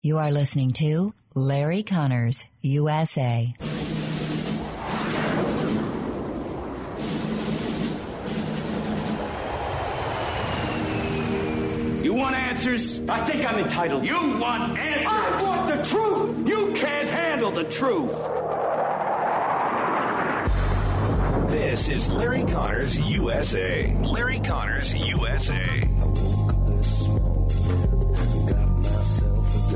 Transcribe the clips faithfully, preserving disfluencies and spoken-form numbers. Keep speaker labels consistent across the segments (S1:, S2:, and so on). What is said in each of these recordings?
S1: You are listening to Larry Connors, U S A.
S2: You want answers?
S3: I think I'm entitled.
S2: You want answers?
S3: I want the truth!
S2: You can't handle the truth.
S4: This is Larry Connors, U S A. Larry Connors, U S A.
S5: I woke up this morning, got myself a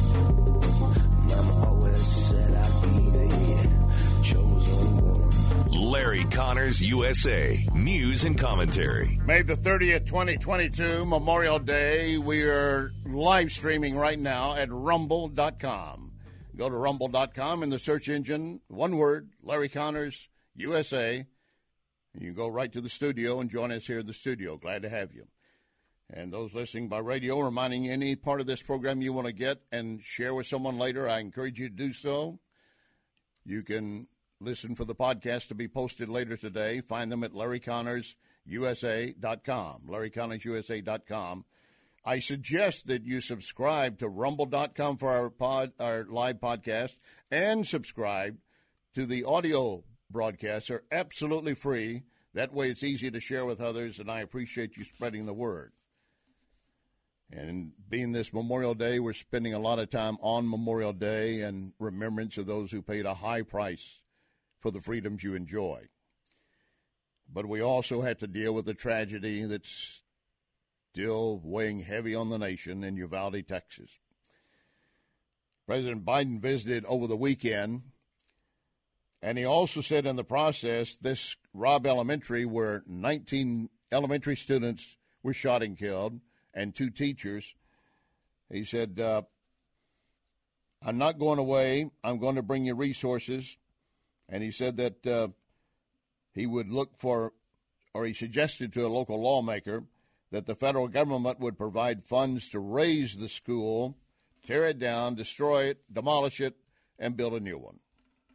S5: gun. Mama always said I'd be the chosen one.
S4: Larry Connors, U S A. News and commentary.
S6: May the thirtieth, twenty twenty-two, Memorial Day. We are live streaming right now at rumble dot com. Go to rumble dot com in the search engine, one word, Larry Connors, U S A. You can go right to the studio and join us here in the studio. Glad to have you. And those listening by radio, reminding you any part of this program you want to get and share with someone later, I encourage you to do so. You can listen for the podcast to be posted later today. Find them at larry connors u s a dot com, larry connors u s a dot com. I suggest that you subscribe to rumble dot com for our pod, our live podcast, and subscribe to the audio broadcasts. Are absolutely free. That way it's easy to share with others, and I appreciate you spreading the word. And being this Memorial Day, we're spending a lot of time on Memorial Day and remembrance of those who paid a high price for the freedoms you enjoy. But we also had to deal with the tragedy that's still weighing heavy on the nation in Uvalde, Texas. President Biden visited over the weekend, and he also said in the process, this Robb Elementary, where nineteen elementary students were shot and killed, and two teachers, he said, uh, I'm not going away. I'm going to bring you resources. And he said that uh, he would look for, or he suggested to a local lawmaker, that the federal government would provide funds to raise the school, tear it down, destroy it, demolish it, and build a new one.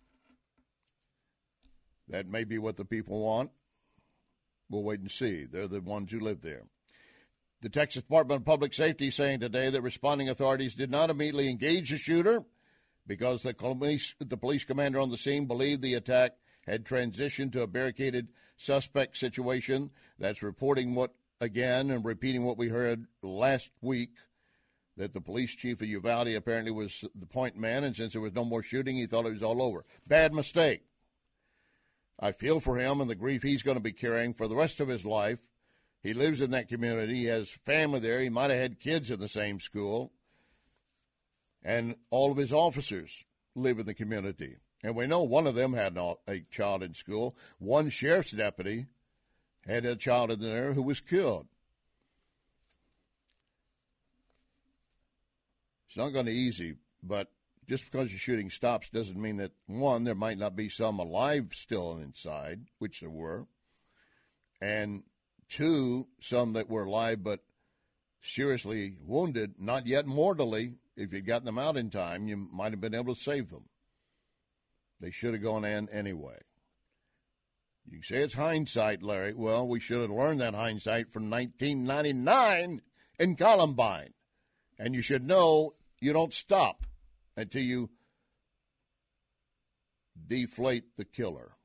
S6: That may be what the people want. We'll wait and see. They're the ones who live there. The Texas Department of Public Safety saying today that responding authorities did not immediately engage the shooter because the police, the police commander on the scene believed the attack had transitioned to a barricaded suspect situation. That's reporting what, again, and repeating what we heard last week, that the police chief of Uvalde apparently was the point man, and since there was no more shooting, he thought it was all over. Bad mistake. I feel for him and the grief he's going to be carrying for the rest of his life. He lives in that community. He has family there. He might have had kids in the same school. And all of his officers live in the community. And we know one of them had a child in school. One sheriff's deputy had a child in there who was killed. It's not going to be easy, but just because your shooting stops doesn't mean that, one, there might not be some alive still inside, which there were, and two, some that were alive but seriously wounded, not yet mortally. If you'd gotten them out in time, you might have been able to save them. They should have gone in anyway. You can say it's hindsight, Larry. Well, we should have learned that hindsight from nineteen ninety-nine in Columbine. And you should know you don't stop until you deflate the killer.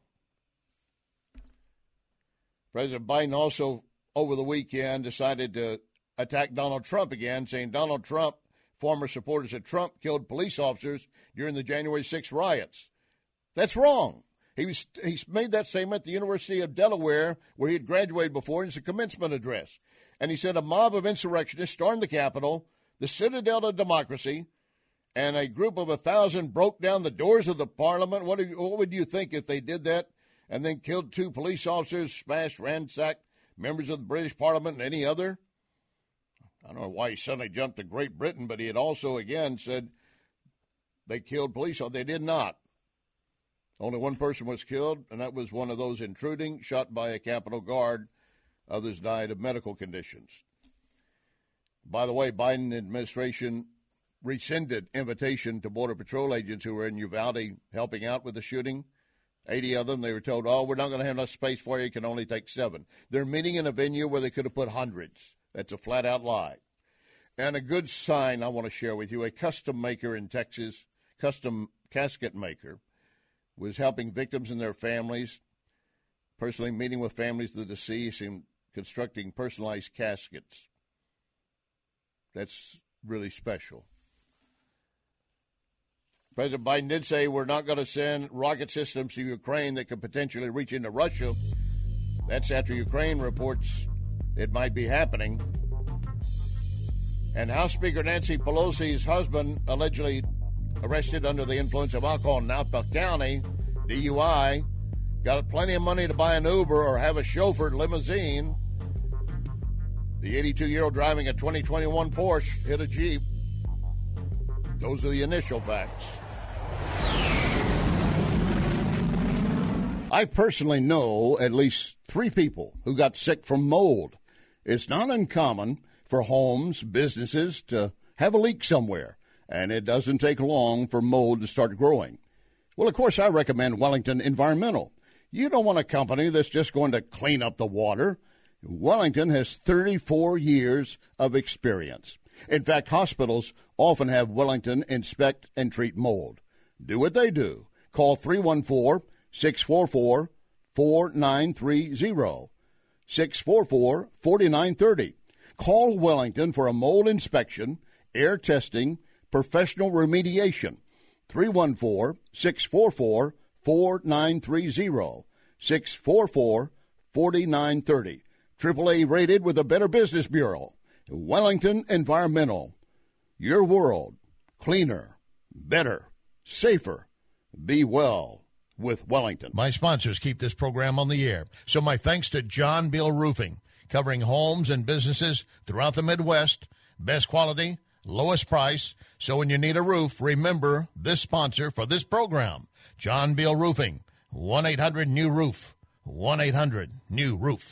S6: President Biden also, over the weekend, decided to attack Donald Trump again, saying Donald Trump, former supporters of Trump, killed police officers during the January sixth riots. That's wrong. He was he made that statement at the University of Delaware, where he had graduated before, in his commencement address. And he said a mob of insurrectionists stormed the Capitol, the citadel of democracy, and a group of a thousand broke down the doors of the parliament. What, you, what would you think if they did that and then killed two police officers, smashed, ransacked members of the British Parliament and any other? I don't know why he suddenly jumped to Great Britain, but he had also, again, said they killed police officers. They did not. Only one person was killed, and that was one of those intruding, shot by a Capitol Guard. Others died of medical conditions. By the way, Biden administration rescinded invitation to Border Patrol agents who were in Uvalde helping out with the shooting. eighty of them, they were told, oh, we're not going to have enough space for you. You can only take seven. They're meeting in a venue where they could have put hundreds. That's a flat-out lie. And a good sign I want to share with you, a custom maker in Texas, custom casket maker, was helping victims and their families, personally meeting with families of the deceased and constructing personalized caskets. That's really special. President Biden did say we're not going to send rocket systems to Ukraine that could potentially reach into Russia. That's after Ukraine reports it might be happening. And House Speaker Nancy Pelosi's husband, allegedly arrested under the influence of alcohol in Napa County, D U I, got plenty of money to buy an Uber or have a chauffeured limousine. The eighty-two-year-old driving a twenty twenty-one Porsche hit a Jeep. Those are the initial facts. I personally know at least three people who got sick from mold. It's not uncommon for homes, businesses to have a leak somewhere, and it doesn't take long for mold to start growing. Well, of course, I recommend Wellington Environmental. You don't want a company that's just going to clean up the water. Wellington has thirty-four years of experience. In fact, hospitals often have Wellington inspect and treat mold. Do what they do. Call three one four, six four four, four nine three zero, six four four, four nine three zero. Call Wellington for a mold inspection, air testing, professional remediation. three one four, six four four, four nine three zero, six four four, four nine three zero. triple A rated with a Better Business Bureau. Wellington Environmental. Your world. Cleaner. Better. Safer. Be well with Wellington.
S7: My sponsors keep this program on the air. So my thanks to John Beal Roofing, covering homes and businesses throughout the Midwest. Best quality, lowest price. So when you need a roof, remember this sponsor for this program, John Beal Roofing. one eight hundred new roof. one eight hundred new roof.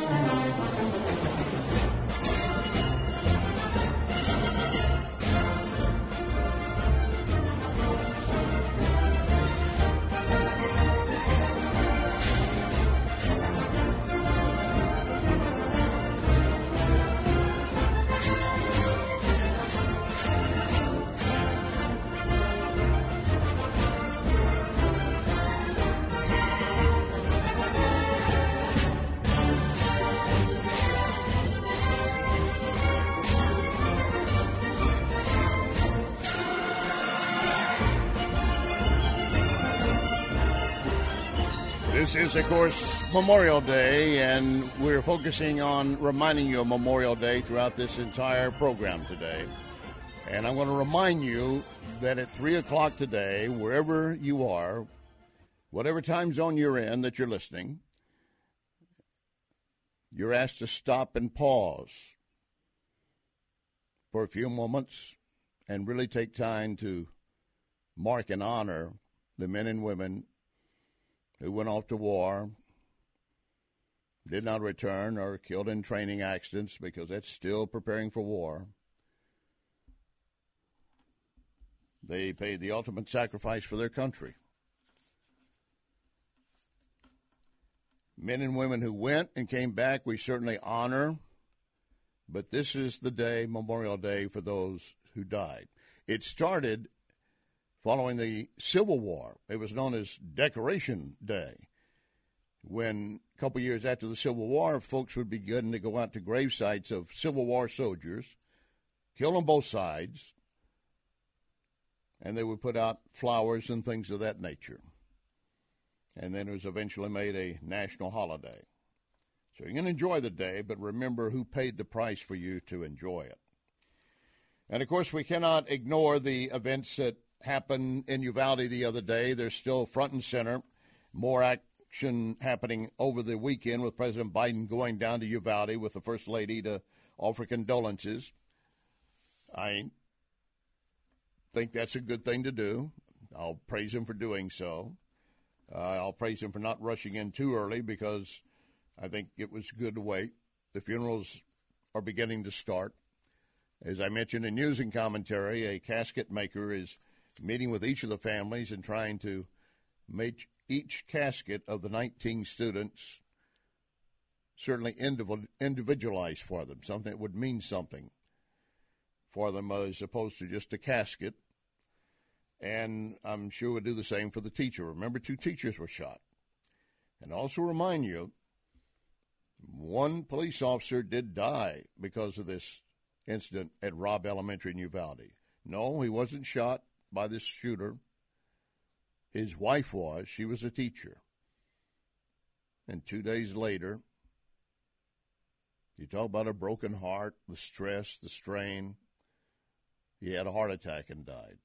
S6: This is, of course, Memorial Day, and we're focusing on reminding you of Memorial Day throughout this entire program today. And I'm going to remind you that at three o'clock today, wherever you are, whatever time zone you're in that you're listening, you're asked to stop and pause for a few moments and really take time to mark and honor the men and women who went off to war, did not return, or killed in training accidents, because that's still preparing for war. They paid the ultimate sacrifice for their country. Men and women who went and came back, we certainly honor, but this is the day, Memorial Day, for those who died. It started following the Civil War. It was known as Decoration Day, when a couple years after the Civil War, folks would begin to go out to grave sites of Civil War soldiers, kill on both sides, and they would put out flowers and things of that nature. And then it was eventually made a national holiday. So you can enjoy the day, but remember who paid the price for you to enjoy it. And, of course, we cannot ignore the events that happened in Uvalde the other day. They're still front and center. More action happening over the weekend with President Biden going down to Uvalde with the First Lady to offer condolences. I think that's a good thing to do. I'll praise him for doing so. Uh, I'll praise him for not rushing in too early, because I think it was good to wait. The funerals are beginning to start. As I mentioned in news and commentary, a casket maker is meeting with each of the families and trying to make each casket of the nineteen students certainly individualized for them, something that would mean something. for them as opposed to just a casket. And I'm sure we'll do the same for the teacher. Remember, two teachers were shot. And also remind you, one police officer did die because of this incident at Robb Elementary in Uvalde. No, he wasn't shot by this shooter. His wife was. She was a teacher. And two days later, you talk about a broken heart, the stress, the strain. He had a heart attack and died.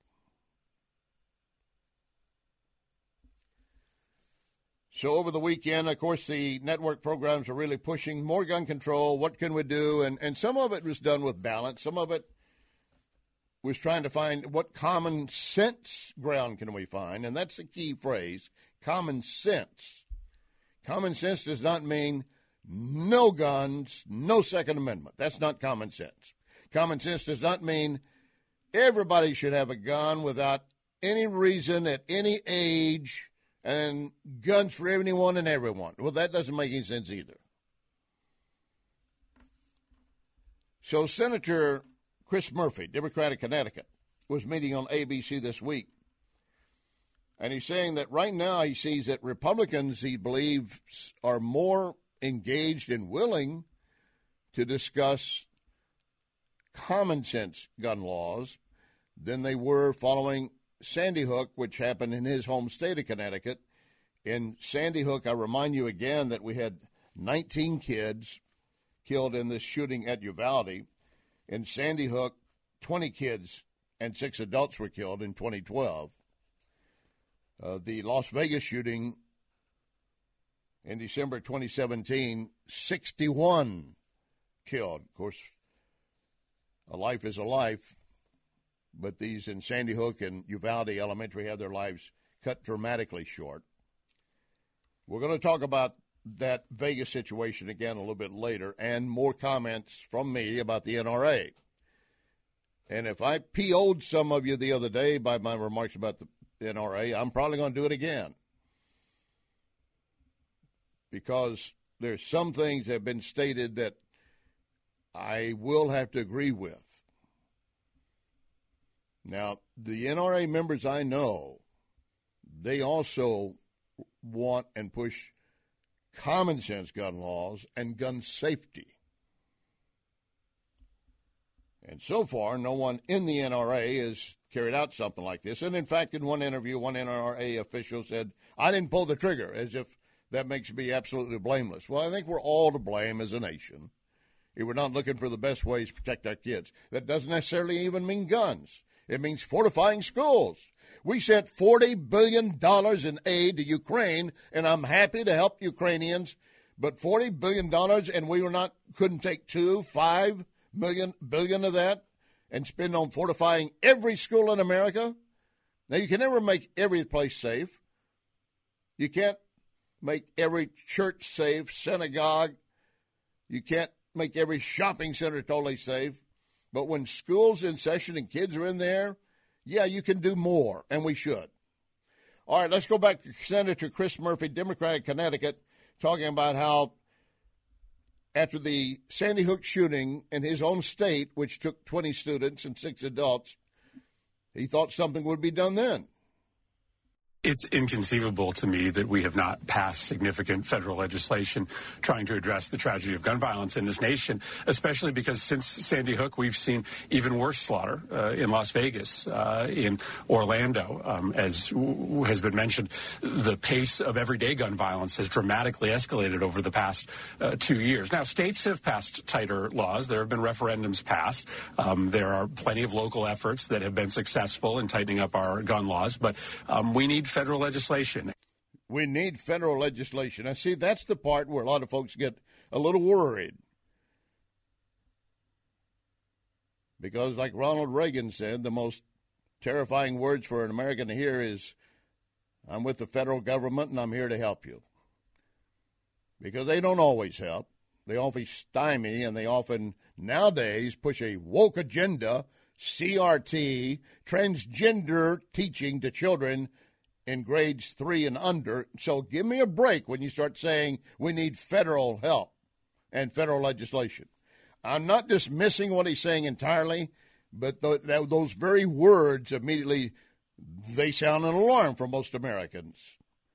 S6: So over the weekend, of course, the network programs are really pushing more gun control. What can we do? And and some of it was done with balance. Some of it was trying to find what common sense ground can we find. And that's the key phrase, common sense. Common sense does not mean no guns, no Second Amendment. That's not common sense. Common sense does not mean everybody should have a gun without any reason at any age and guns for anyone and everyone. Well, that doesn't make any sense either. So Senator Chris Murphy, Democrat of Connecticut, was meeting on A B C this week. And he's saying that right now he sees that Republicans, he believes, are more engaged and willing to discuss common sense gun laws than they were following Sandy Hook, which happened in his home state of Connecticut. In Sandy Hook, I remind you again that we had nineteen kids killed in this shooting at Uvalde. In Sandy Hook, twenty kids and six adults were killed in twenty twelve. Uh, the Las Vegas shooting in December twenty seventeen, sixty-one killed. Of course, a life is a life. But these in Sandy Hook and Uvalde Elementary had their lives cut dramatically short. We're going to talk about that Vegas situation again a little bit later and more comments from me about the N R A. And if I P O'd some of you the other day by my remarks about the N R A, I'm probably going to do it again. Because there's some things that have been stated that I will have to agree with. Now, the N R A members I know, they also want and push common sense gun laws and gun safety. And so far, no one in the N R A has carried out something like this. And in fact, in one interview, one N R A official said, I didn't pull the trigger, as if that makes me absolutely blameless. Well, I think we're all to blame as a nation if we're not looking for the best ways to protect our kids. That doesn't necessarily even mean guns. It means fortifying schools. We sent forty billion dollars in aid to Ukraine, and I'm happy to help Ukrainians, but forty billion dollars, and we were not couldn't take two, five million, billion of that and spend on fortifying every school in America? Now, you can never make every place safe. You can't make every church safe, synagogue. You can't make every shopping center totally safe. But when school's in session and kids are in there, yeah, you can do more, and we should. All right, let's go back to Senator Chris Murphy, Democrat of Connecticut, talking about how after the Sandy Hook shooting in his own state, which took twenty students and six adults, he thought something would be done then.
S8: It's inconceivable to me that we have not passed significant federal legislation trying to address the tragedy of gun violence in this nation, especially because since Sandy Hook, we've seen even worse slaughter uh, in Las Vegas, uh, in Orlando. Um, as w- has been mentioned, the pace of everyday gun violence has dramatically escalated over the past uh, two years. Now, states have passed tighter laws. There have been referendums passed. Um, there are plenty of local efforts that have been successful in tightening up our gun laws, but um, we need federal legislation.
S6: We need federal legislation. I see that's the part where a lot of folks get a little worried. Because like Ronald Reagan said, the most terrifying words for an American to hear is, I'm with the federal government and I'm here to help you. Because they don't always help. They often stymie and they often nowadays push a woke agenda, C R T, transgender teaching to children in grades three and under. So give me a break when you start saying we need federal help and federal legislation. I'm not dismissing what he's saying entirely, But th- th- those very words immediately, they sound an alarm for most Americans.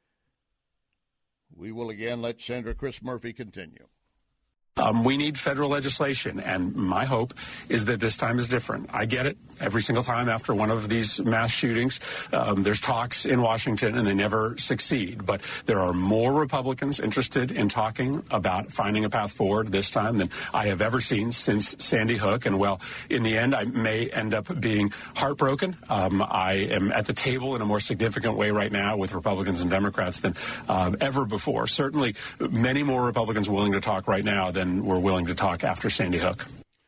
S6: We will again let Senator Chris Murphy continue.
S8: Um, we need federal legislation, and my hope is that this time is different. I get it. Every single time after one of these mass shootings, um, there's talks in Washington, and they never succeed. But there are more Republicans interested in talking about finding a path forward this time than I have ever seen since Sandy Hook. And, well, in the end, I may end up being heartbroken. Um, I am at the table in a more significant way right now with Republicans and Democrats than uh, ever before. Certainly many more Republicans willing to talk right now than and we're willing to talk after Sandy Hook.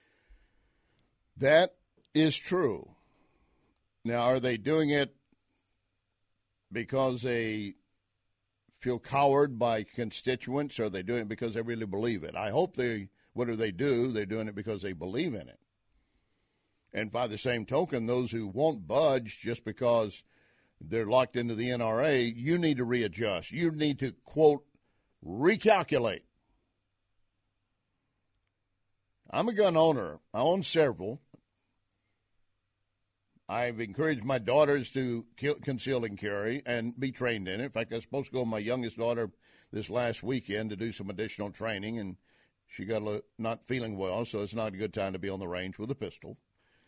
S6: That is true. Now, are they doing it because they feel cowered by constituents, or are they doing it because they really believe it? I hope they, whatever they do, they're doing it because they believe in it. And by the same token, those who won't budge just because they're locked into the N R A, you need to readjust. You need to, quote, recalculate. I'm a gun owner. I own several. I've encouraged my daughters to kill, conceal and carry and be trained in it. In fact, I was supposed to go with my youngest daughter this last weekend to do some additional training, and she got a, not feeling well, so it's not a good time to be on the range with a pistol.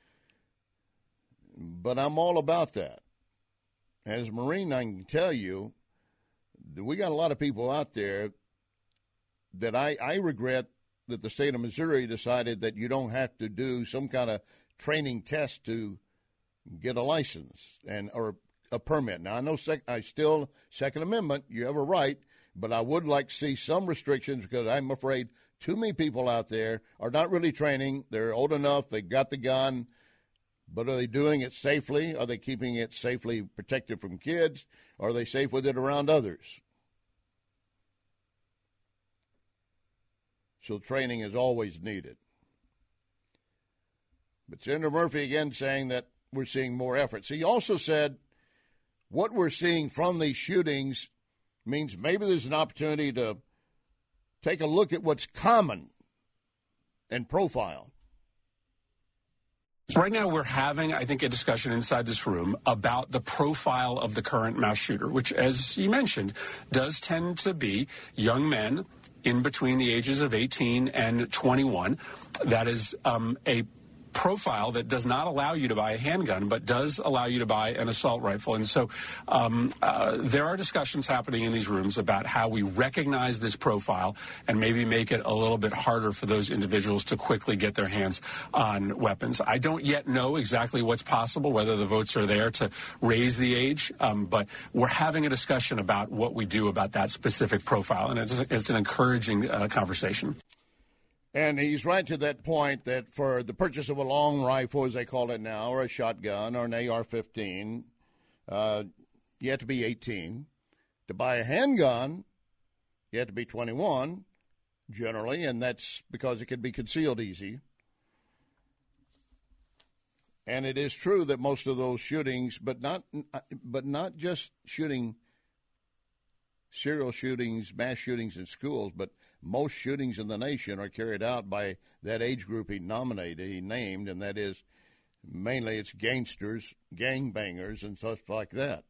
S6: But I'm all about that. As a Marine, I can tell you that we got a lot of people out there that I, I regret that the state of Missouri decided that you don't have to do some kind of training test to get a license and or a permit. Now, I know sec- I still, Second Amendment, you have a right, but I would like to see some restrictions because I'm afraid too many people out there are not really training. They're old enough, they got the gun, but are they doing it safely? Are they keeping it safely protected from kids? Are they safe with it around others? So training is always needed. But Senator Murphy again saying that we're seeing more efforts. He also said what we're seeing from these shootings means maybe there's an opportunity to take a look at what's common and profile.
S8: Right now we're having, I think, a discussion inside this room about the profile of the current mass shooter, which, as you mentioned, does tend to be young men in between the ages of eighteen and twenty-one. That is um, a profile that does not allow you to buy a handgun, but does allow you to buy an assault rifle. And so um, uh, there are discussions happening in these rooms about how we recognize this profile and maybe make it a little bit harder for those individuals to quickly get their hands on weapons. I don't yet know exactly what's possible, whether the votes are there to raise the age, um, but we're having a discussion about what we do about that specific profile, and it's, it's an encouraging uh, conversation.
S6: And he's right to that point that for the purchase of a long rifle, as they call it now, or a shotgun, or an A R fifteen, uh, you have to be eighteen. To buy a handgun, you have to be twenty-one, generally, and that's because it can be concealed easy. And it is true that most of those shootings, but not, but not just shooting, serial shootings, mass shootings in schools, but most shootings in the nation are carried out by that age group he nominated, he named, and that is mainly it's gangsters, gangbangers, and stuff like that.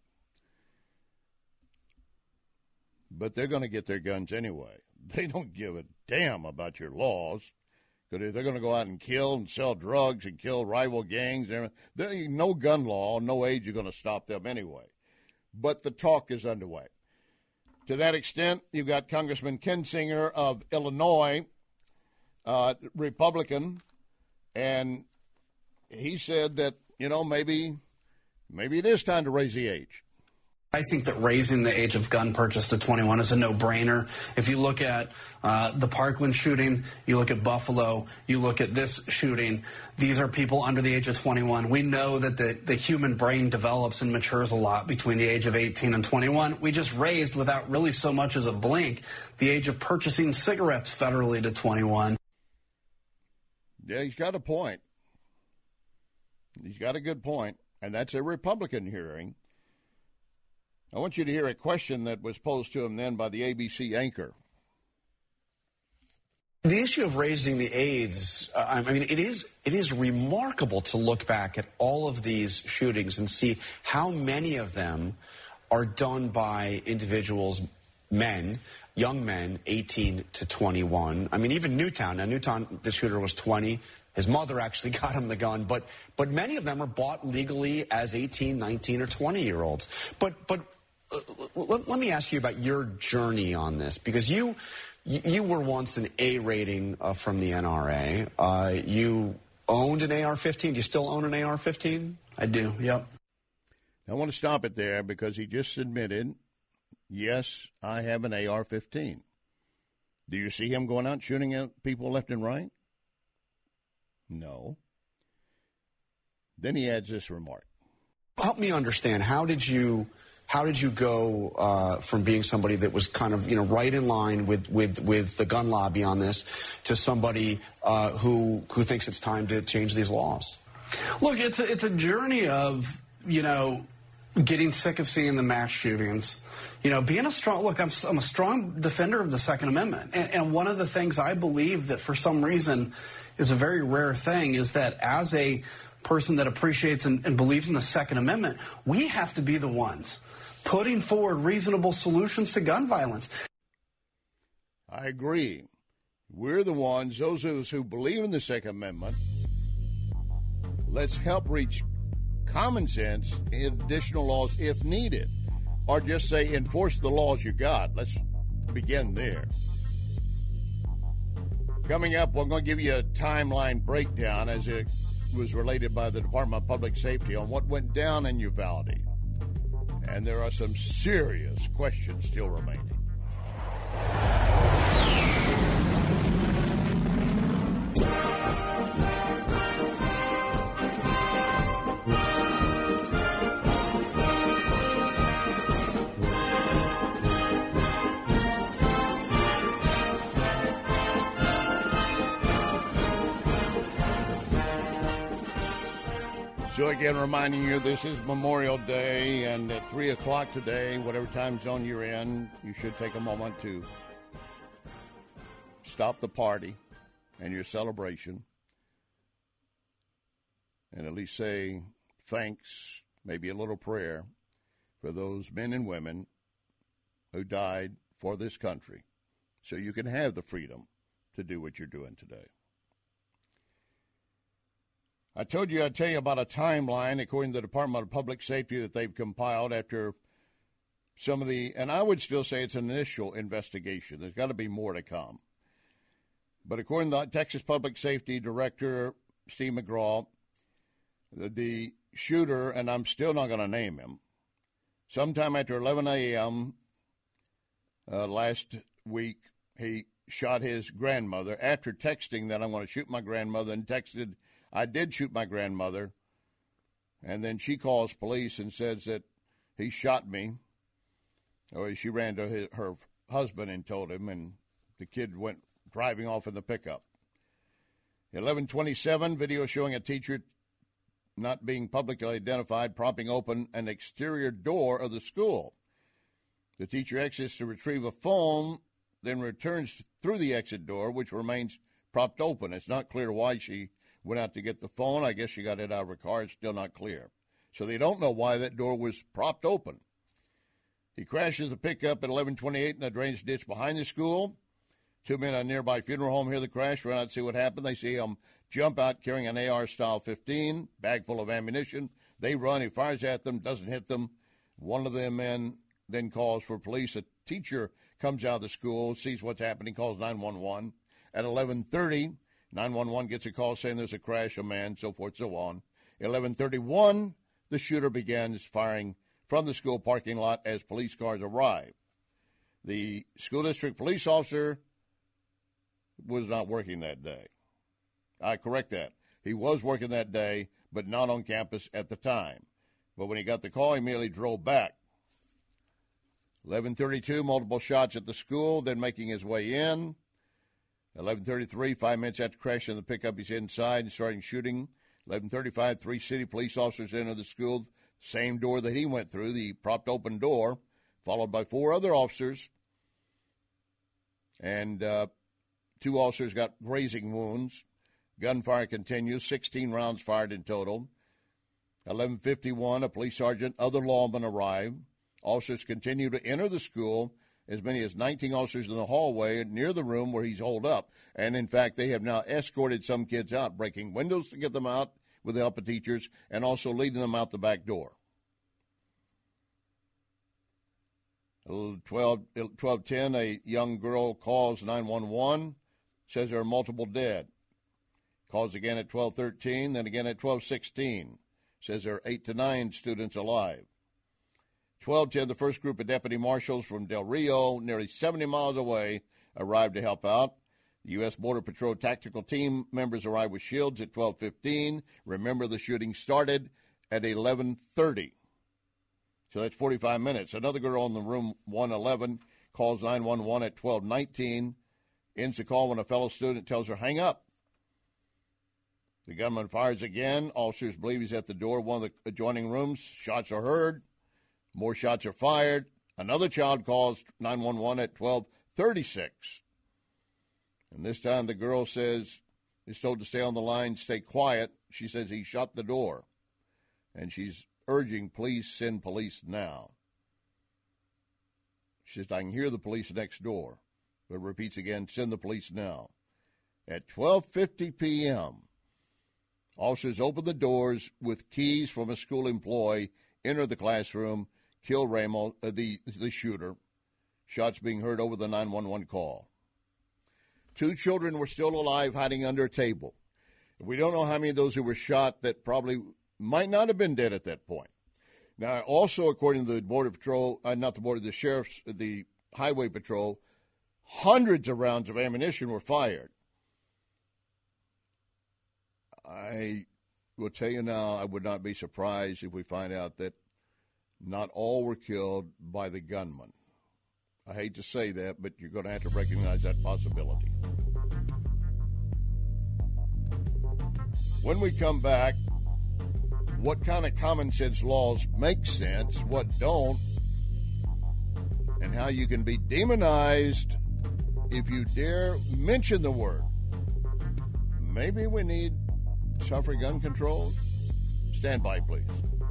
S6: But they're going to get their guns anyway. They don't give a damn about your laws, because if they're going to go out and kill and sell drugs and kill rival gangs, there ain't no gun law, no age is going to stop them anyway. But the talk is underway. To that extent, you've got Congressman Kinzinger of Illinois, uh, Republican, and he said that, you know, maybe maybe it is time to raise the age.
S9: I think that raising the age of gun purchase to twenty-one is a no-brainer. If you look at uh, the Parkland shooting, you look at Buffalo, you look at this shooting, these are people under the age of twenty-one. We know that the, the human brain develops and matures a lot between the age of eighteen and twenty-one. We just raised, without really so much as a blink, the age of purchasing cigarettes federally to twenty-one.
S6: Yeah, he's got a point. He's got a good point, and that's a Republican hearing. I want you to hear a question that was posed to him then by the A B C anchor.
S10: The issue of raising the age, uh, I mean, it is it is remarkable to look back at all of these shootings and see how many of them are done by individuals, men, young men, eighteen to twenty-one. I mean, even Newtown. Now, Newtown, the shooter was twenty. His mother actually got him the gun. But but many of them are bought legally as eighteen, nineteen, or twenty-year-olds. But, but uh, let, let me ask you about your journey on this, because you... You were once an A rating uh, from the N R A. Uh, you owned an A R fifteen. Do you still own an A R fifteen?
S9: I do, yep.
S6: I want to stop it there because he just admitted, yes, I have an A R fifteen. Do you see him going out shooting at people left and right? No. Then he adds this remark.
S10: Help me understand, how did you... How did you go uh, from being somebody that was kind of, you know, right in line with, with, with the gun lobby on this to somebody uh, who who thinks it's time to change these laws?
S9: Look, it's a, it's a journey of, you know, getting sick of seeing the mass shootings. You know, being a strong, look, I'm, I'm a strong defender of the Second Amendment. And, and one of the things I believe that for some reason is a very rare thing is that as a person that appreciates and, and believes in the Second Amendment, we have to be the ones putting forward reasonable solutions to gun violence.
S6: I agree. We're the ones, those of us who believe in the Second Amendment. Let's help reach common sense in additional laws if needed. Or just say, enforce the laws you got. Let's begin there. Coming up, we're going to give you a timeline breakdown as it was related by the Department of Public Safety on what went down in Uvalde. And there are some serious questions still remaining. So again, reminding you, this is Memorial Day, and at three o'clock today, whatever time zone you're in, you should take a moment to stop the party and your celebration and at least say thanks, maybe a little prayer, for those men and women who died for this country so you can have the freedom to do what you're doing today. I told you I'd tell you about a timeline, according to the Department of Public Safety, that they've compiled after some of the, and I would still say it's an initial investigation. There's got to be more to come. But according to Texas Public Safety Director Steve McGraw, the, the shooter, and I'm still not going to name him, sometime after eleven a.m. Uh, last week, he shot his grandmother after texting that I'm going to shoot my grandmother, and texted, I did shoot my grandmother, and then she calls police and says that he shot me, or she ran to his, her husband and told him, and the kid went driving off in the pickup. eleven twenty-seven, video showing a teacher not being publicly identified propping open an exterior door of the school. The teacher exits to retrieve a phone, then returns through the exit door, which remains propped open. It's not clear why she went out to get the phone. I guess she got it out of her car. It's still not clear. So they don't know why that door was propped open. He crashes the pickup at eleven twenty-eight in a drainage ditch behind the school. Two men at a nearby funeral home hear the crash, run out to see what happened. They see him jump out carrying an A R-style fifteen, bag full of ammunition. They run. He fires at them, doesn't hit them. One of the men then calls for police. A teacher comes out of the school, sees what's happening, calls nine one one. At eleven thirty, nine one one gets a call saying there's a crash, a man, so forth, so on. eleven thirty-one, the shooter begins firing from the school parking lot as police cars arrive. The school district police officer was not working that day. I correct that. He was working that day, but not on campus at the time. But when he got the call, he immediately drove back. eleven thirty-two, multiple shots at the school, then making his way in. eleven thirty-three, five minutes after crashing the pickup, he's inside and starting shooting. eleven thirty-five, three city police officers enter the school, same door that he went through, the propped open door, followed by four other officers. And uh, Two officers got grazing wounds. Gunfire continues, sixteen rounds fired in total. eleven fifty-one, a police sergeant, other lawmen arrive. Officers continue to enter the school, as many as nineteen officers in the hallway near the room where he's holed up. And, in fact, they have now escorted some kids out, breaking windows to get them out with the help of teachers, and also leading them out the back door. twelve ten, a young girl calls nine one one, says there are multiple dead. Calls again at twelve thirteen, then again at twelve sixteen. Says there are eight to nine students alive. twelve ten, the first group of deputy marshals from Del Rio, nearly seventy miles away, arrived to help out. The U S Border Patrol tactical team members arrived with shields at twelve fifteen. Remember, the shooting started at eleven thirty. So that's forty-five minutes. Another girl in the room one eleven calls nine one one at twelve nineteen. Ends the call when a fellow student tells her, hang up. The gunman fires again. Officers believe he's at the door of one of the adjoining rooms. Shots are heard. More shots are fired. Another child calls nine one one at twelve thirty-six. And this time the girl says, is told to stay on the line, stay quiet. She says he shut the door. And she's urging, please send police now. She says, I can hear the police next door. But repeats again, send the police now. At twelve fifty p.m., officers open the doors with keys from a school employee, enter the classroom, kill Ramos, uh, the, the shooter. Shots being heard over the nine one one call. Two children were still alive hiding under a table. We don't know how many of those who were shot that probably might not have been dead at that point. Now, also, according to the Border Patrol, uh, not the Border, the Sheriff's, the Highway Patrol, hundreds of rounds of ammunition were fired. I will tell you now, I would not be surprised if we find out that not all were killed by the gunman. I hate to say that, but you're going to have to recognize that possibility. When we come back, what kind of common sense laws make sense, what don't, and how you can be demonized if you dare mention the word. Maybe we need tougher gun control. Stand by, please.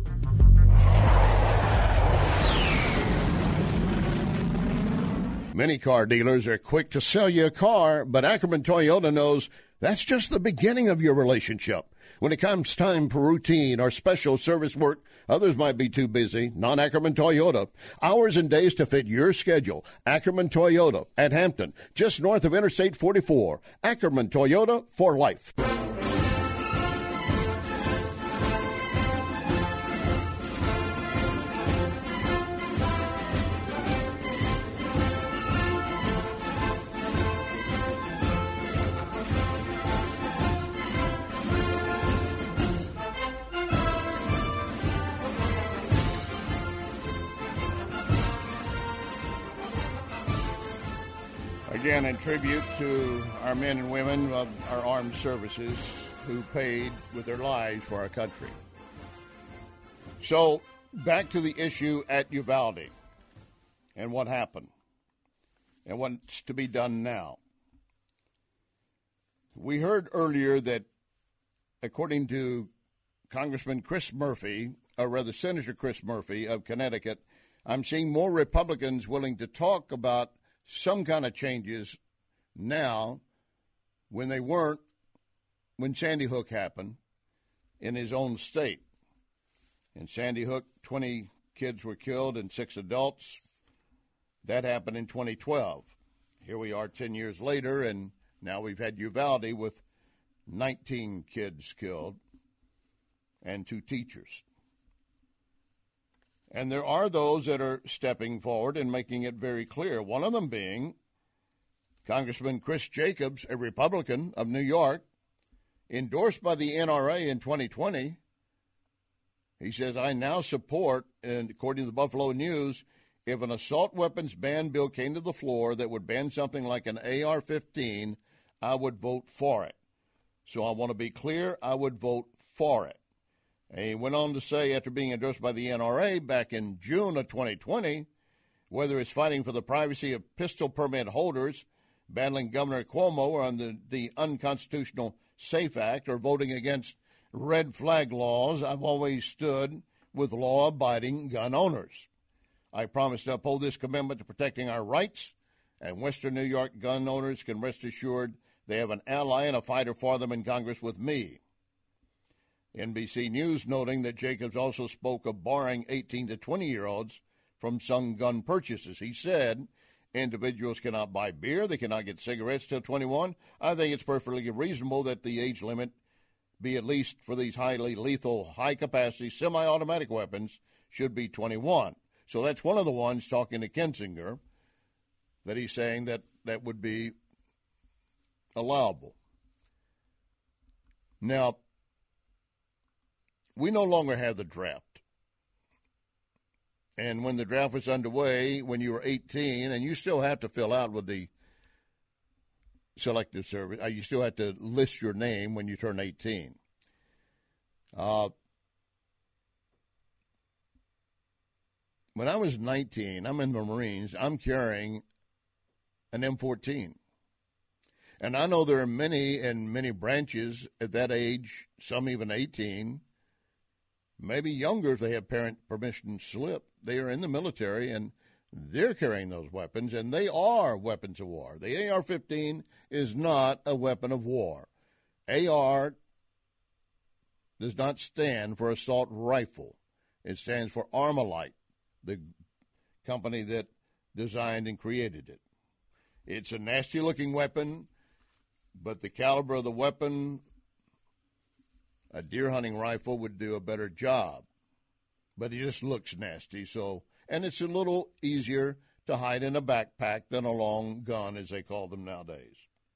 S6: Many car dealers are quick to sell you a car, but Ackerman Toyota knows that's just the beginning of your relationship. When it comes time for routine or special service work, others might be too busy. Not Ackerman Toyota. Hours and days to fit your schedule. Ackerman Toyota at Hampton, just north of Interstate forty-four. Ackerman Toyota for life. Again, in tribute to our men and women of our armed services who paid with their lives for our country. So, back to the issue at Uvalde and what happened and what's to be done now. We heard earlier that, according to Congressman Chris Murphy, or rather Senator Chris Murphy of Connecticut, I'm seeing more Republicans willing to talk about some kind of changes now when they weren't when Sandy Hook happened in his own state. In Sandy Hook, twenty kids were killed and six adults. That happened in twenty twelve. Here we are ten years later, and now we've had Uvalde with nineteen kids killed and two teachers. And there are those that are stepping forward and making it very clear, one of them being Congressman Chris Jacobs, a Republican of New York, endorsed by the N R A in twenty twenty. He says, I now support, and according to the Buffalo News, if an assault weapons ban bill came to the floor that would ban something like an A R fifteen, I would vote for it. So I want to be clear, I would vote for it. And he went on to say, after being endorsed by the N R A back in June of twenty twenty, whether it's fighting for the privacy of pistol permit holders, battling Governor Cuomo on the, the unconstitutional SAFE Act or voting against red flag laws, I've always stood with law-abiding gun owners. I promise to uphold this commitment to protecting our rights, and Western New York gun owners can rest assured they have an ally and a fighter for them in Congress with me. N B C News noting that Jacobs also spoke of barring eighteen to twenty-year-olds from some gun purchases. He said individuals cannot buy beer, they cannot get cigarettes till twenty-one. I think it's perfectly reasonable that the age limit be at least for these highly lethal, high-capacity, semi-automatic weapons should be twenty-one. So that's one of the ones talking to Kinzinger that he's saying that that would be allowable. Now, we no longer have the draft. And when the draft was underway, when you were eighteen, and you still have to fill out with the Selective Service, you still have to list your name when you turn eighteen. Uh, when I was nineteen, I'm in the Marines, I'm carrying an M fourteen. And I know there are many in many branches at that age, some even eighteen, maybe younger if they have parent permission slip. They are in the military, and they're carrying those weapons, and they are weapons of war. The A R fifteen is not a weapon of war. A R does not stand for assault rifle. It stands for Armalite, the company that designed and created it. It's a nasty-looking weapon, but the caliber of the weapon, a deer hunting rifle would do a better job. But it just looks nasty, so, and it's a little easier to hide in a backpack than a long gun, as they call them nowadays.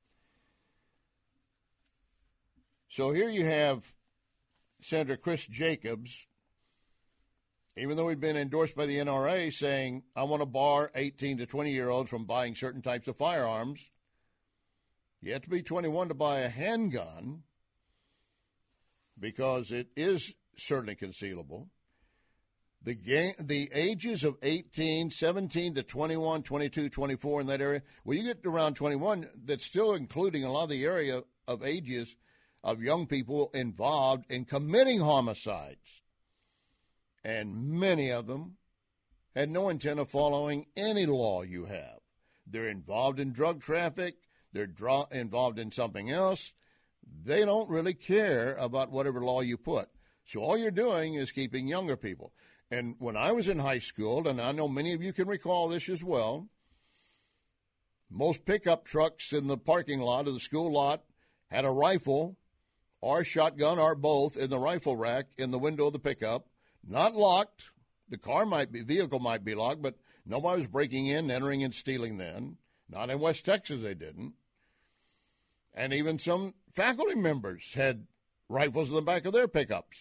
S6: So here you have Senator Chris Jacobs, even though he'd been endorsed by the N R A, saying, I want to bar eighteen to twenty-year-olds from buying certain types of firearms. You have to be twenty-one to buy a handgun because it is certainly concealable. The game, the ages of eighteen, seventeen to twenty-one, twenty-two, twenty-four in that area, well, you get around twenty-one, that's still including a lot of the area of ages of young people involved in committing homicides. And many of them had no intent of following any law you have. They're involved in drug traffic. They're dro- involved in something else. They don't really care about whatever law you put. So all you're doing is keeping younger people. And when I was in high school, and I know many of you can recall this as well, most pickup trucks in the parking lot of the school lot had a rifle or a shotgun or both in the rifle rack in the window of the pickup, not locked. The car might be, vehicle might be locked, but nobody was breaking in, entering, and stealing then. Not in West Texas, they didn't. And even some faculty members had rifles in the back of their pickups.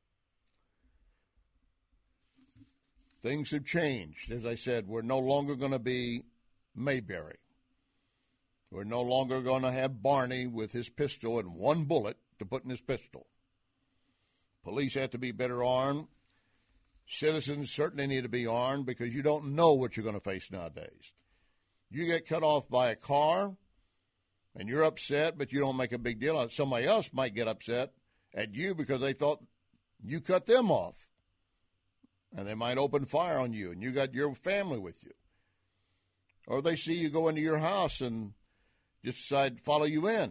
S6: Things have changed. As I said, we're no longer going to be Mayberry. We're no longer going to have Barney with his pistol and one bullet to put in his pistol. Police have to be better armed. Citizens certainly need to be armed because you don't know what you're going to face nowadays. You get cut off by a car, and you're upset, but you don't make a big deal out of it. Somebody else might get upset at you because they thought you cut them off. And they might open fire on you, and you got your family with you. Or they see you go into your house and just decide to follow you in.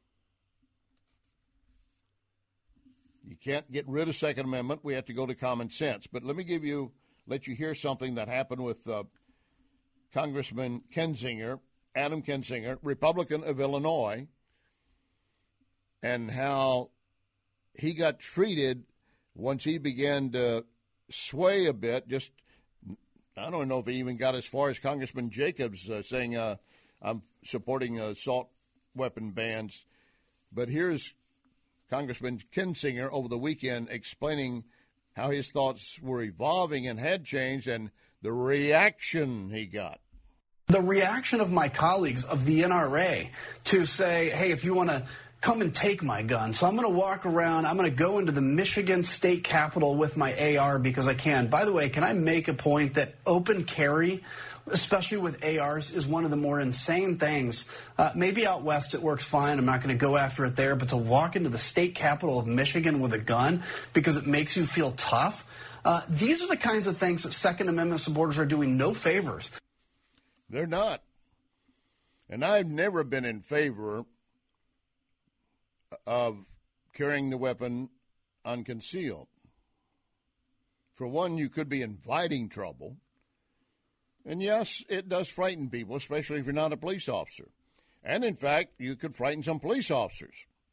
S6: You can't get rid of Second Amendment. We have to go to common sense. But let me give you, let you hear something that happened with uh, Congressman Kinzinger, Adam Kinzinger, Republican of Illinois, and how he got treated once he began to sway a bit. Just, I don't know if he even got as far as Congressman Jacobs uh, saying, uh, I'm supporting assault weapon bans. But here's Congressman Kinzinger over the weekend explaining how his thoughts were evolving and had changed and the reaction he got.
S9: The reaction of my colleagues of the N R A to say, hey, if you want to come and take my gun. So I'm going to walk around. I'm going to go into the Michigan State Capitol with my A R because I can. By the way, can I make a point that open carry, especially with A Rs, is one of the more insane things. Uh, maybe out west it works fine. I'm not going to go after it there. But to walk into the state capital of Michigan with a gun because it makes you feel tough, uh, these are the kinds of things that Second Amendment supporters are doing no favors.
S6: They're not. And I've never been in favor of carrying the weapon unconcealed. For one, you could be inviting trouble. And yes, it does frighten people, especially if you're not a police officer. And in fact, you could frighten some police officers.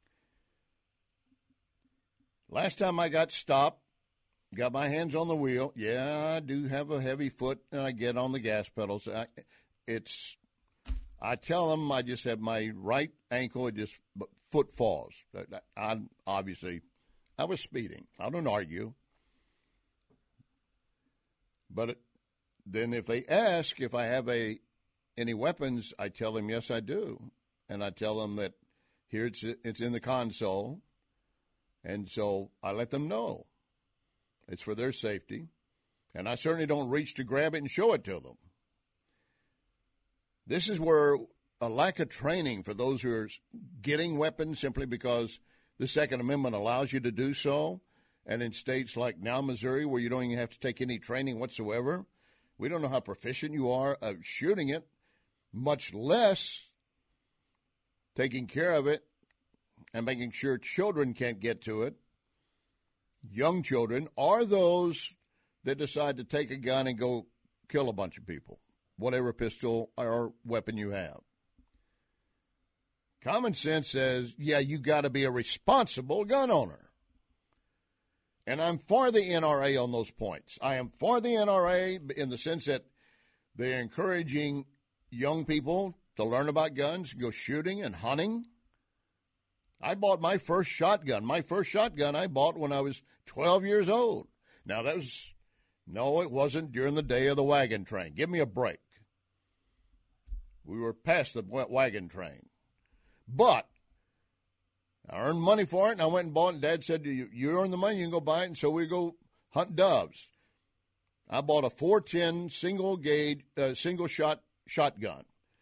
S6: Last time I got stopped, got my hands on the wheel. Yeah, I do have a heavy foot, and I get on the gas pedals. I, it's, I tell them I just have my right ankle, it just foot falls. I, obviously, I was speeding. I don't argue. But it, then if they ask if I have a any weapons, I tell them, yes, I do. And I tell them that here it's it's in the console. And so I let them know. It's for their safety. And I certainly don't reach to grab it and show it to them. This is where a lack of training for those who are getting weapons simply because the Second Amendment allows you to do so, and in states like now Missouri where you don't even have to take any training whatsoever, we don't know how proficient you are of shooting it, much less taking care of it and making sure children can't get to it, young children, or those that decide to take a gun and go kill a bunch of people, whatever pistol or weapon you have. Common sense says, yeah, you got to be a responsible gun owner. And I'm for the N R A on those points. I am for the N R A in the sense that they're encouraging young people to learn about guns, go shooting and hunting. I bought my first shotgun. My first shotgun I bought when I was twelve years old. Now, that was, no, it wasn't during the day of the wagon train. Give me a break. We were past the wagon train. But I earned money for it, and I went and bought it, and Dad said, you, you earn the money, you can go buy it, and so we go hunt doves. I bought a four ten single-gauge, uh, single-shot shotgun.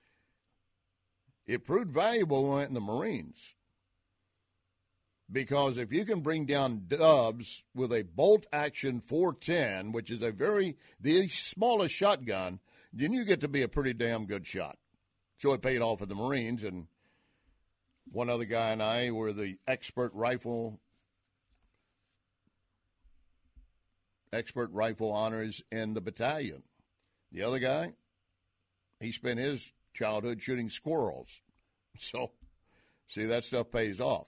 S6: It proved valuable when I went in the Marines because if you can bring down doves with a bolt-action four ten, which is a very, the smallest shotgun, then you get to be a pretty damn good shot. So it paid off for the Marines, and one other guy and I were the expert rifle expert rifle honors in the battalion. The other guy, he spent his childhood shooting squirrels. So, see, that stuff pays off.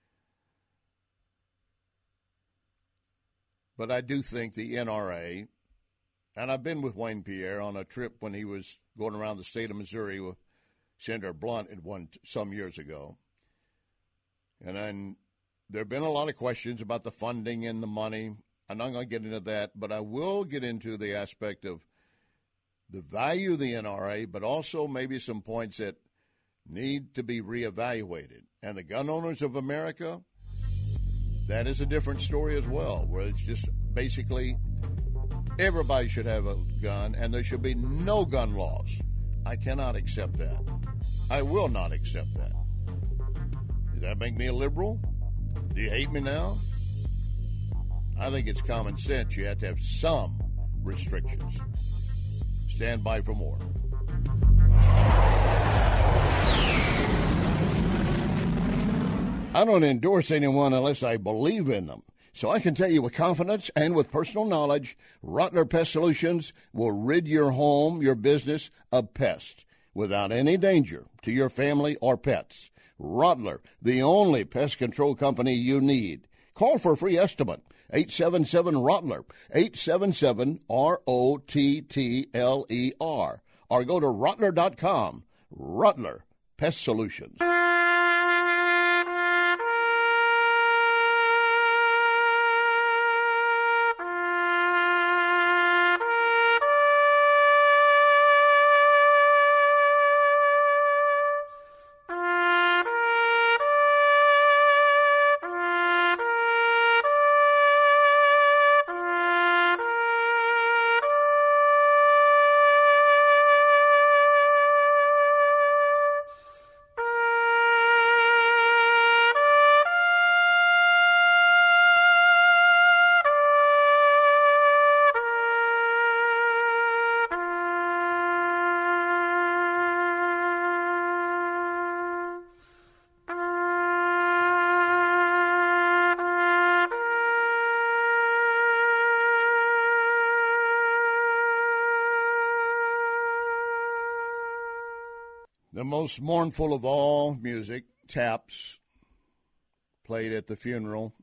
S6: But I do think the N R A, and I've been with Wayne Pierre on a trip when he was going around the state of Missouri with Senator Blunt at one some years ago. And then there have been a lot of questions about the funding and the money. I'm not going to get into that, but I will get into the aspect of the value of the N R A, but also maybe some points that need to be reevaluated. And the gun owners of America, that is a different story as well, where it's just basically everybody should have a gun and there should be no gun laws. I cannot accept that. I will not accept that. Does that make me a liberal? Do you hate me now? I think it's common sense. You have to have some restrictions. Stand by for more. I don't endorse anyone unless I believe in them. So I can tell you with confidence and with personal knowledge, Rottler Pest Solutions will rid your home, your business of pests without any danger to your family or pets. Rottler, the only pest control company you need. Call for a free estimate. eight seven seven Rottler, eight seven seven R O T T L E R. Or go to Rottler dot com. Rottler Pest Solutions. The most mournful of all music, taps, played at the funeral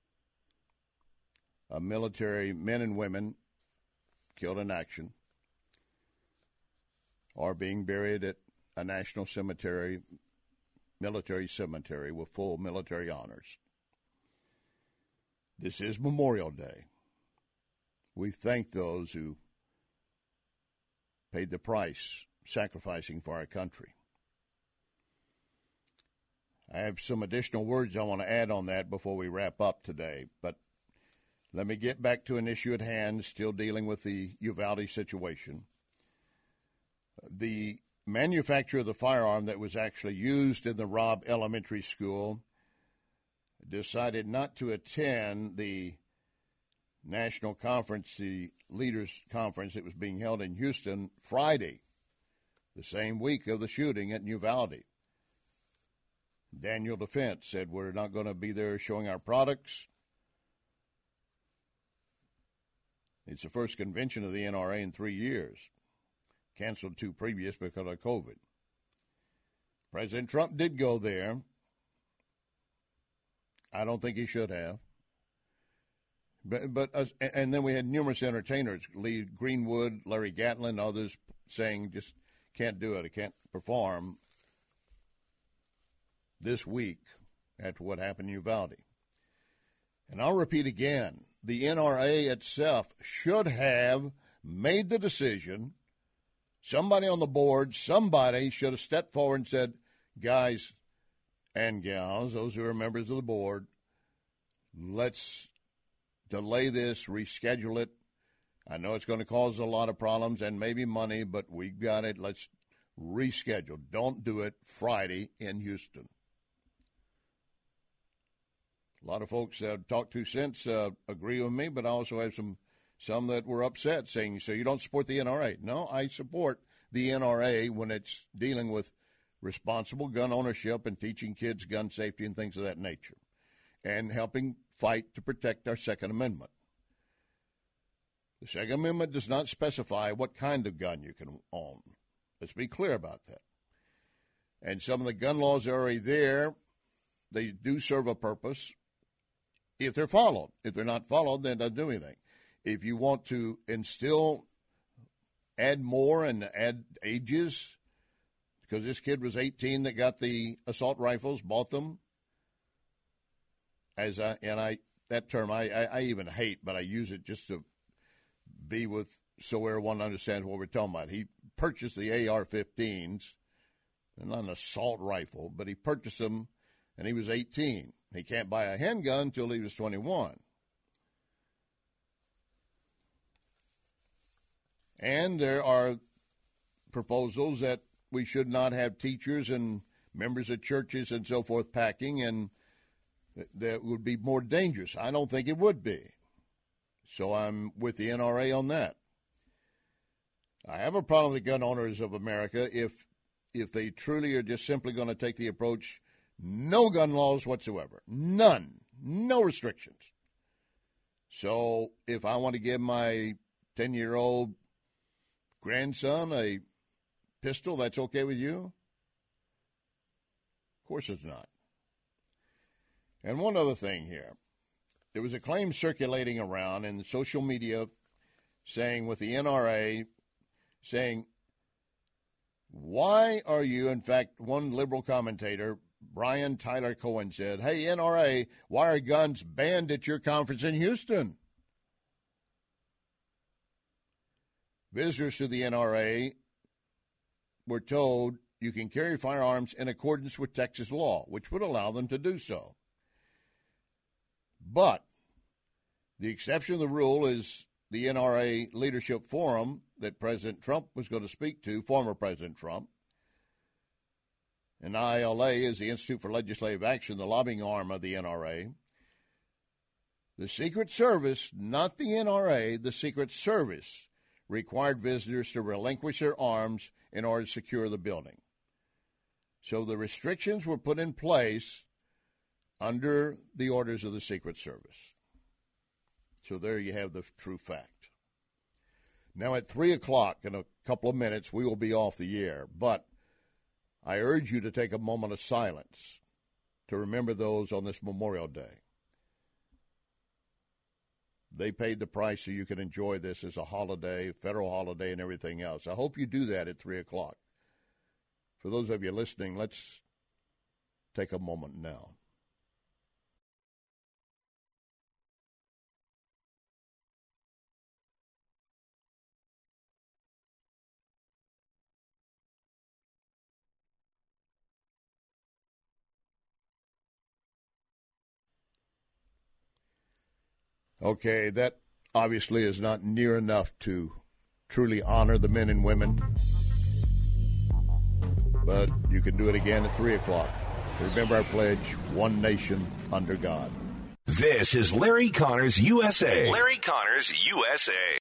S6: of military men and women killed in action or being buried at a national cemetery, military cemetery with full military honors. This is Memorial Day. We thank those who paid the price, sacrificing for our country. I have some additional words I want to add on that before we wrap up today, but let me get back to an issue at hand, still dealing with the Uvalde situation. The manufacturer of the firearm that was actually used in the Robb Elementary School decided not to attend the national conference, the leaders' conference that was being held in Houston Friday, the same week of the shooting at Uvalde. Daniel Defense said, we're not going to be there showing our products. It's the first convention of the N R A in three years. Canceled two previous because of COVID. President Trump did go there. I don't think he should have. But, but uh, and then we had numerous entertainers, Lee Greenwood, Larry Gatlin, others saying just can't do it, I can't perform this week after what happened in Uvalde. And I'll repeat again, the N R A itself should have made the decision. Somebody on the board, somebody should have stepped forward and said, guys and gals, those who are members of the board, let's delay this, reschedule it. I know it's going to cause a lot of problems and maybe money, but we got it. Let's reschedule. Don't do it Friday in Houston. A lot of folks uh, talked to since uh, agree with me, but I also have some some that were upset saying, so you don't support the N R A. No, I support the N R A when it's dealing with responsible gun ownership and teaching kids gun safety and things of that nature and helping fight to protect our Second Amendment. The Second Amendment does not specify what kind of gun you can own. Let's be clear about that. And some of the gun laws are already there. They do serve a purpose if they're followed. If they're not followed, then it doesn't do anything. If you want to instill, add more and add ages, because this kid was eighteen that got the assault rifles, bought them, as I, and I, that term I, I, I even hate, but I use it just to be with, so everyone understands what we're talking about. He purchased the A R fifteens, not an assault rifle, but he purchased them, and he was eighteen. He can't buy a handgun until he was twenty-one. And there are proposals that we should not have teachers and members of churches and so forth packing, and that would be more dangerous. I don't think it would be. So I'm with the N R A on that. I have a problem with the gun owners of America if if they truly are just simply going to take the approach, no gun laws whatsoever. None. No restrictions. So if I want to give my ten-year-old grandson a pistol, that's okay with you? Of course it's not. And one other thing here. There was a claim circulating around in social media saying with the N R A, saying, why are you, in fact, one liberal commentator, Brian Tyler Cohen, said, hey, N R A, why are guns banned at your conference in Houston? Visitors to the N R A were told you can carry firearms in accordance with Texas law, which would allow them to do so. But the exception to the rule is the N R A Leadership Forum that President Trump was going to speak to, former President Trump. And I L A is the Institute for Legislative Action, the lobbying arm of the N R A. The Secret Service, not the N R A, the Secret Service required visitors to relinquish their arms in order to secure the building. So the restrictions were put in place under the orders of the Secret Service. So there you have the true fact. Now at three o'clock in a couple of minutes, we will be off the air. But I urge you to take a moment of silence to remember those on this Memorial Day. They paid the price so you can enjoy this as a holiday, federal holiday, and everything else. I hope you do that at three o'clock. For those of you listening, let's take a moment now. Okay, that obviously is not near enough to truly honor the men and women, but you can do it again at three o'clock. Remember our pledge, one nation under God.
S4: This is Larry Connors, U S A. Larry Connors, U S A.